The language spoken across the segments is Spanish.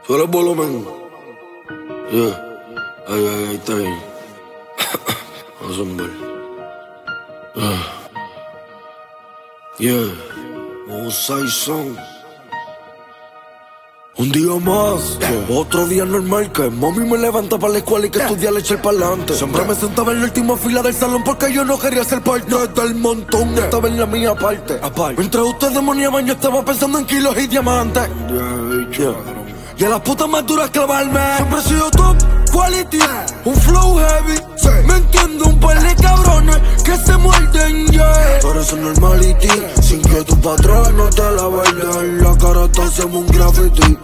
Sube el volumen. Yeah. Ahí está ahí. Vamos a zumbar. Un Saison. Un día más, otro día normal que mami me levanta para la escuela y que estudiar le eché pa'lante. Siempre me sentaba en la última fila del salón porque yo no quería ser parte del montón. Estaba en la mía parte. Mientras ustedes demoniaban yo estaba pensando en kilos y diamantes. Y a las putas más duras clavarme. Siempre he sido top quality, un flow heavy. Me entiendo, un par de cabrones que se muerden, yeah. Pero eso es normality, sin que tu patrón no te la vaya en la cara, te hacemos un graffiti.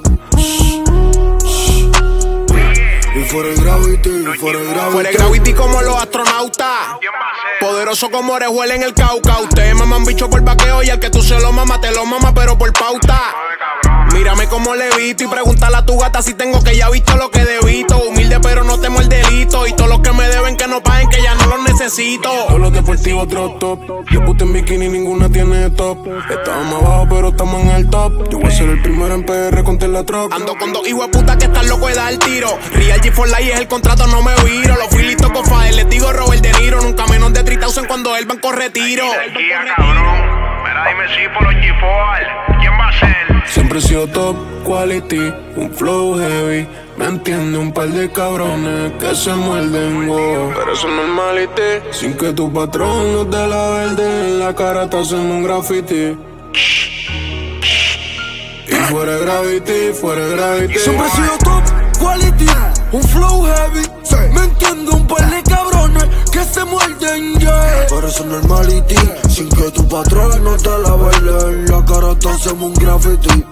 Y fuera el gravity, fuera el gravity. Fuera el gravity como los astronautas. Poderoso como Orejuela en el Cauca. Ustedes maman bicho por vaqueo y al que tú se lo mama, te lo mama pero por pauta. Mírame como levito y pregúntale a tu gata si tengo que ya visto lo que debito. Humilde pero no temo el delito. Y todos los que me deben que no paguen que ya no los necesito. Todos los deportivos otro top. Yo puse en bikini ninguna tiene top. Estábamos abajo pero estamos en el top. Yo voy a ser el primero en PR contra la troca. Ando con dos hijos de puta que están locos de dar tiro. Real G for Life es el contrato, no me viro. Los filitos con Fader, les digo Robert De Niro. Nunca menos de 3000 cuando el banco retiro. Cabrón. Mira, dime si por los G4, ¿quién va a ser? Siempre he sido top quality, un flow heavy. Me entiende, un par de cabrones que se muerden, wow. Pero eso es normality, sin que tu patrón no te la verde. En la cara te hacen un graffiti. Y fuera gravity, fuera gravity. Siempre he sido top quality, un flow heavy. Me entiendo, un par de cabrones que se muerden, yeah. Pero eso es normality, sin que tu patrón no te la verde. En la cara te hacemos un graffiti.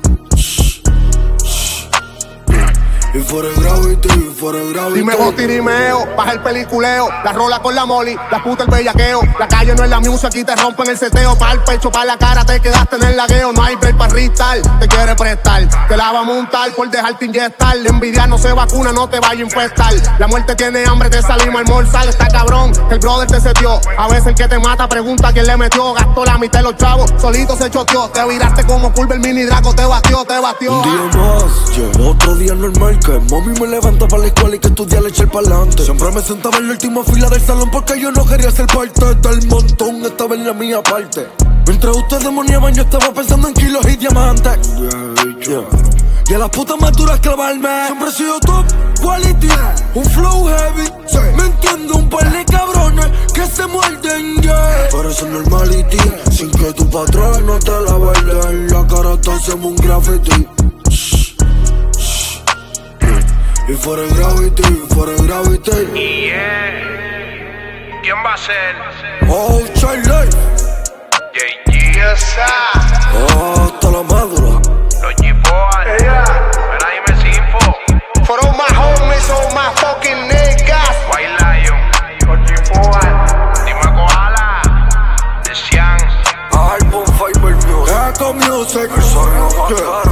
Y fuera el gravity, fuera el gravity. Dime botirimeo, baja el peliculeo. La rola con la moli, la puta el bellaqueo. La calle no es la music, aquí te rompen el seteo. Pa' el pecho, pa' la cara, te quedaste en el lagueo. No hay break pa' ristar, te quiere prestar. Te la va a montar por dejarte inyectar. La envidia no se vacuna, no te vaya a infestar. La muerte tiene hambre, te salimos a almorzar. Está cabrón, que el brother te setió. A veces el que te mata pregunta quién le metió. Gastó la mitad de los chavos, solito se choteó. Te viraste como curva, el mini Draco te batió, te batió. Un día más, otro día normal que mami me levanta para la escuela y que estudiar le eché pa'lante. Siempre me sentaba en la última fila del salón porque yo no quería ser parte del montón. Estaba en la mía parte. Mientras ustedes demoniaban yo estaba pensando en kilos y diamantes. Y a las putas más duras clavarme. Siempre he sido top quality, un flow heavy. Me entiendo, un par de cabrones que se muerden, yeah. Pero eso es normality, sin que tu patrón no te la verde. En la cara te hacemos un graffiti. Y fuera el gravity, fuera el gravity. ¿Quién va a ser? Oh, Charlie. JG. Hasta la madura. Los G4. Mira, dime si info. For all my homies, all my fucking niggas. White Lion. Los G4. Dime Koala. The Sian. Album Fiber Music. Eco Music.